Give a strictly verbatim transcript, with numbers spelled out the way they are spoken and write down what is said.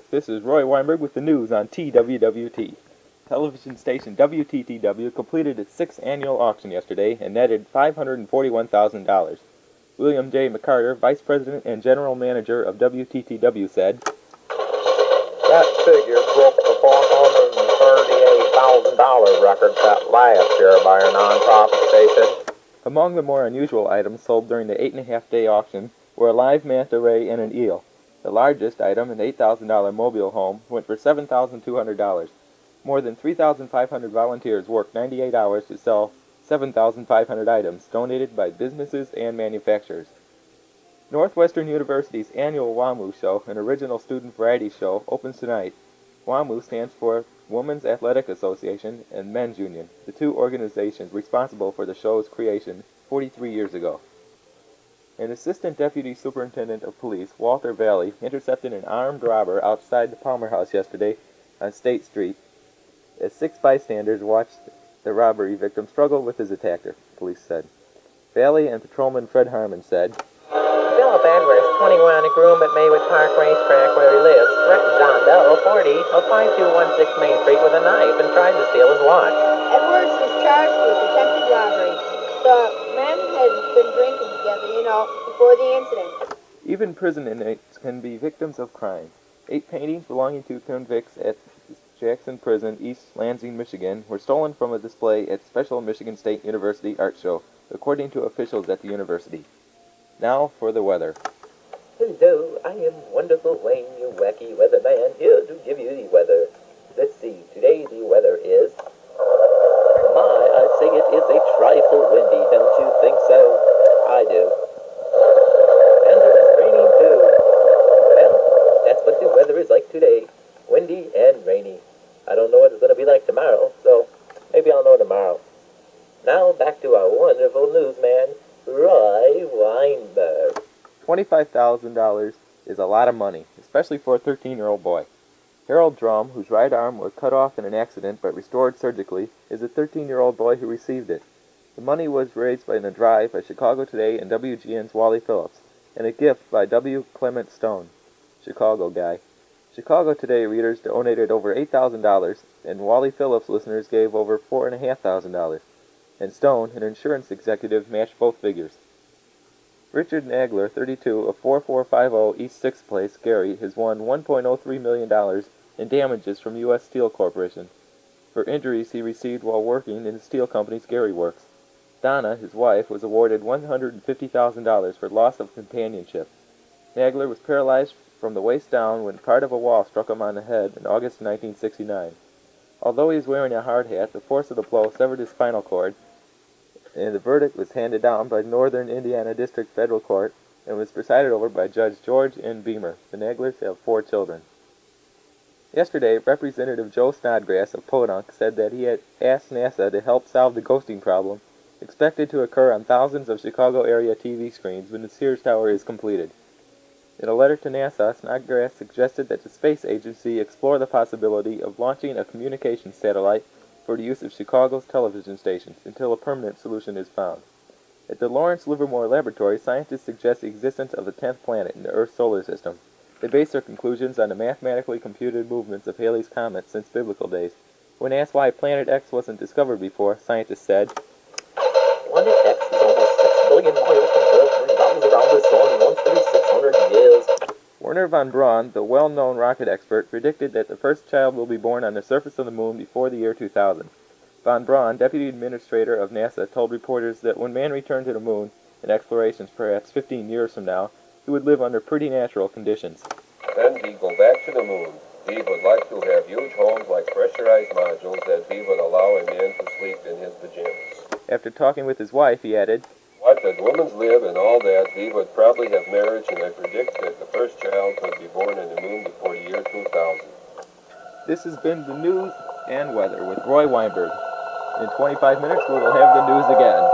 This is Roy Weinberg with the news on T W W T. Television station W T T W completed its sixth annual auction yesterday and netted five hundred forty-one thousand dollars. William J. McCarter, Vice President and General Manager of W T T W, said, "That figure broke the four hundred thirty-eight thousand dollars record set last year by a non-profit station." Among the more unusual items sold during the eight and a half day auction were a live manta ray and an eel. The largest item, an eight thousand dollars mobile home, went for seven thousand two hundred dollars. More than three thousand five hundred volunteers worked ninety-eight hours to sell seven thousand five hundred items donated by businesses and manufacturers. Northwestern University's annual WAMU show, an original student variety show, opens tonight. WAMU stands for Women's Athletic Association and Men's Union, the two organizations responsible for the show's creation forty-three years ago. An assistant deputy superintendent of police, Walter Valley, intercepted an armed robber outside the Palmer House yesterday on State Street as six bystanders watched the robbery victim struggle with his attacker, police said. Valley and patrolman Fred Harmon said, "Philip Edwards, twenty-one, a groom at Maywood Park Racetrack where he lives, threatened John Doe, forty, of five two one six Main Street with a knife and tried to steal his watch." Edwards was charged with attempted robbery. The men had been drinking together, you know, before the incident. Even prison inmates can be victims of crime. Eight paintings belonging to convicts at Jackson Prison, East Lansing, Michigan, were stolen from a display at Special Michigan State University Art Show, according to officials at the university. Now for the weather. Hello, I am Wonderful Wayne, your wacky weatherman, here to give you the weather. Let's see, today the weather is... My, I say it is a trifle windy, don't you think so? I do. And it is raining too. Well, that's what the weather is like today. Windy and rainy. I don't know what it's going to be like tomorrow, so maybe I'll know tomorrow. Now back to our wonderful newsman, Roy Weinberg. twenty-five thousand dollars is a lot of money, especially for a thirteen-year-old boy. Harold Drum, whose right arm was cut off in an accident but restored surgically, is a thirteen-year-old boy who received it. The money was raised by a drive by Chicago Today and W G N's Wally Phillips, and a gift by W. Clement Stone, Chicago guy. Chicago Today readers donated over eight thousand dollars, and Wally Phillips listeners gave over four thousand five hundred dollars. And Stone, an insurance executive, matched both figures. Richard Nagler, thirty-two, of forty-four fifty East sixth Place, Gary, has won one point oh three million dollars in damages from U S Steel Corporation for injuries he received while working in the steel company's Gary Works. Donna, his wife, was awarded one hundred fifty thousand dollars for loss of companionship. Nagler was paralyzed from the waist down when part of a wall struck him on the head in August nineteen sixty-nine. Although he was wearing a hard hat, the force of the blow severed his spinal cord, and the verdict was handed down by Northern Indiana District Federal Court and was presided over by Judge George N. Beamer. The Naglers have four children. Yesterday, Representative Joe Snodgrass of Podunk said that he had asked NASA to help solve the ghosting problem expected to occur on thousands of Chicago area T V screens when the Sears Tower is completed. In a letter to NASA, Snodgrass suggested that the space agency explore the possibility of launching a communications satellite for the use of Chicago's television stations until a permanent solution is found. At the Lawrence Livermore Laboratory, scientists suggest the existence of the tenth planet in the Earth's solar system. They base their conclusions on the mathematically computed movements of Halley's Comet since biblical days. When asked why Planet X wasn't discovered before, scientists said, Planet X is almost six billion miles from Earth and bounds around the sun once every six hundred years. Werner von Braun, the well-known rocket expert, predicted that the first child will be born on the surface of the moon before the year two thousand. Von Braun, deputy administrator of NASA, told reporters that when man returned to the moon, in explorations perhaps fifteen years from now, he would live under pretty natural conditions. Then he'd go back to the moon. He would like to have huge homes like pressurized modules that he would allow a man to sleep in his pajamas. After talking with his wife, he added, What that women's live and all that, he would probably have marriage, and I predict that the first child could be born in the moon before the year two thousand. This has been the news and weather with Roy Weinberg. In twenty-five minutes, we will have the news again.